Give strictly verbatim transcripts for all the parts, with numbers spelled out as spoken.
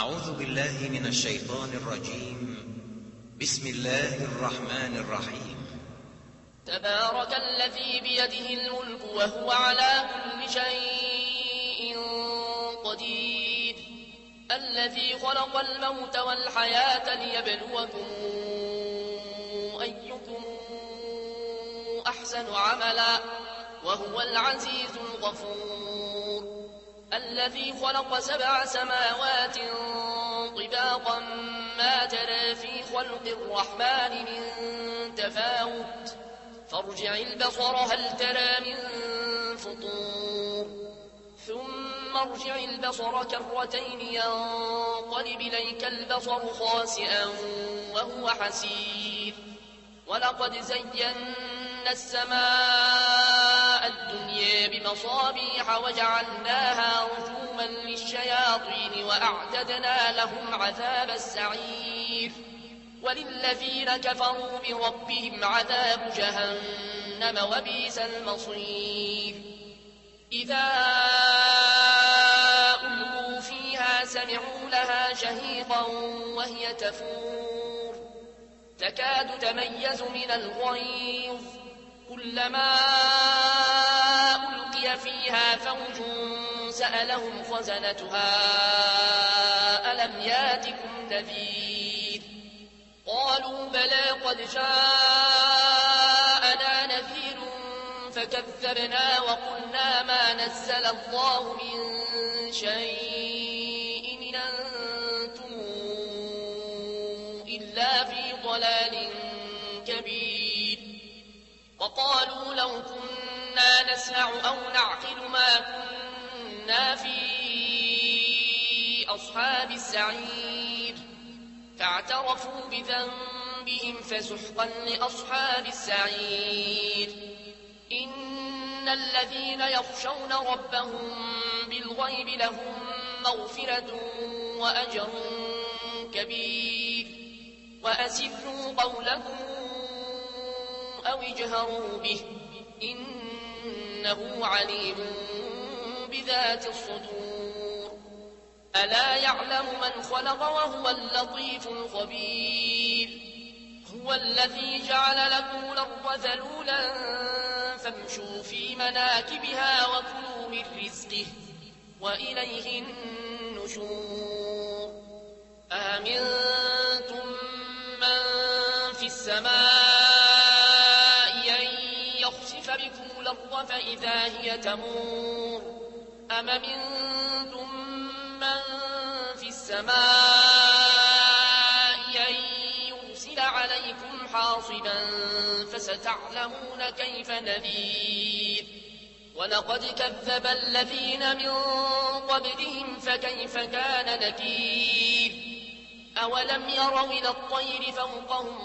أعوذ بالله من الشيطان الرجيم. بسم الله الرحمن الرحيم. تبارك الذي بيده الملك وهو على كل شيء قدير، الذي خلق الموت والحياة ليبلوكم أيكم أحسن عملا وهو العزيز الغفور، الذي خلق سبع سماوات طباقا ما ترى في خلق الرحمن من تفاوت فارجع البصر هل ترى من فطور ثم ارجع البصر كرتين ينقلب إليك البصر خاسئا وهو حسير. ولقد زينا السماء الدنيا بمصابيح وجعلناها رجوما للشياطين وأعتدنا لهم عذاب السعير. وللذين كفروا بربهم عذاب جهنم وبئس المصير. إذا ألقوا فيها سمعوا لها شهيقا وهي تفور تكاد تميز من الغيظ كلما ألقي فيها فوج سألهم خزنتها ألم ياتكم نذير قالوا بلى قد جاءنا نذير فكذبنا وقلنا ما نزل الله من شيء إن أنتم إلا في ضلال كبير. وقالوا لو كنا نسمع أو نعقل ما كنا في أصحاب السعير فاعترفوا بذنبهم فسحقا لأصحاب السعير. إن الذين يخشون ربهم بالغيب لهم مغفرة وأجر كبير. وأسروا قولكم أو اجهروا به إنه عليم بذات الصدور. ألا يعلم من خلق وهو اللطيف الخبير. هو الذي جعل لكم الأرض ذلولا فامشوا في مناكبها وكلوا من رزقه وإليه النشور. آمنتم من في السماء أن يخسف بكم الأرض فإذا هي تمور أم منتم من في السماء أن يرسل عليكم حاصبا فستعلمون كيف نذير. ولقد كذب الذين من قبلهم فكيف كان نكير. أولم يروا إلى الطير فوقهم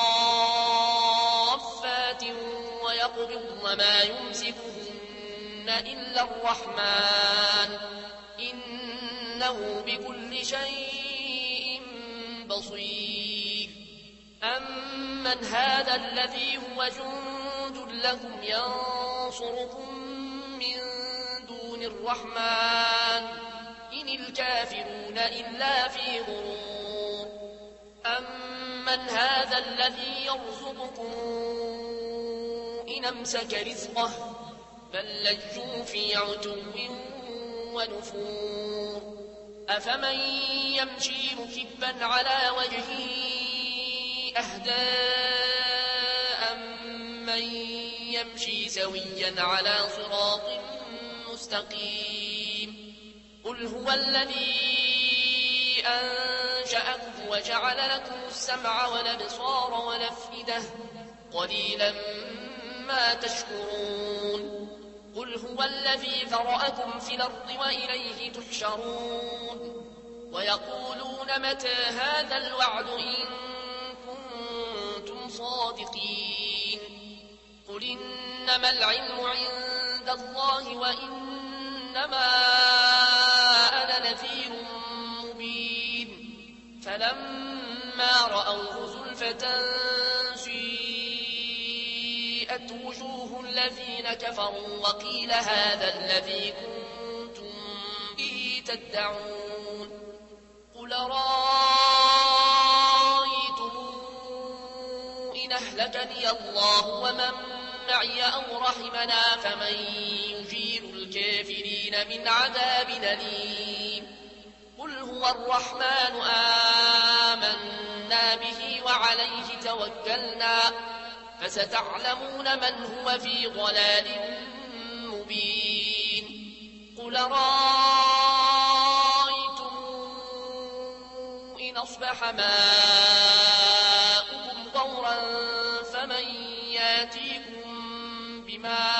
صافات ويقبضن ما يمسكهن إلا الرحمن إنه بكل شيء بصير. أمن هذا الذي هو جند لكم ينصركم من دون الرحمن إن الكافرون إلا في غرور. أمن هذا الذي يرزقكم إن أمسك رزقه بل لجوا في عتو ونفور. أفمن يمشي مكبا على وجهه أهدى أمن يمشي سويا على صراط مستقيم. قل هو الذي أنشأكم وجعل لكم السمع والأبصار والأفئدة قليلا ما تشكرون. قل هو الذي ذرأكم في الأرض وإليه تحشرون. ويقولون متى هذا الوعد إن كنتم صادقين. قل إنما العلم عند الله وإنما أنا نذير مبين. فلما رأوه زلفة سيئت وجوه الذين كفروا وقيل هذا الذي كنتم به تدعون. أهلكني الله ومن معي أو رحمنا فمن يجير الكافرين من عذاب أليم قل هو الرحمن آمنا به وعليه توكلنا فستعلمون من هو في ضلال مبين قل رأيتم إن أصبح ماؤكم غورا فمن ياتيكم بماء